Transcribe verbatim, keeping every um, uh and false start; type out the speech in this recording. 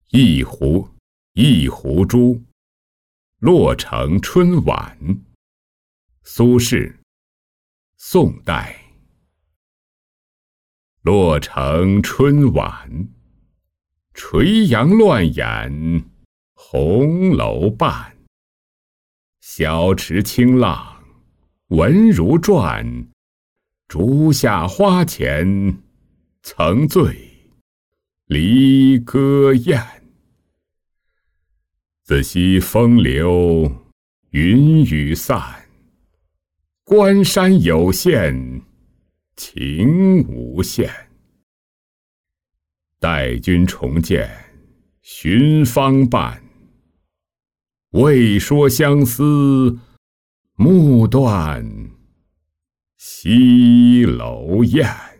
一壶一壶珠，洛城春晚。苏轼，宋代。洛城春晚，垂杨乱眼红楼半。小池清浪闻如转，竹下花前曾醉离歌宴。自西风流云雨散，关山有限情无限。待君重见寻芳伴，未说相思暮断西楼燕。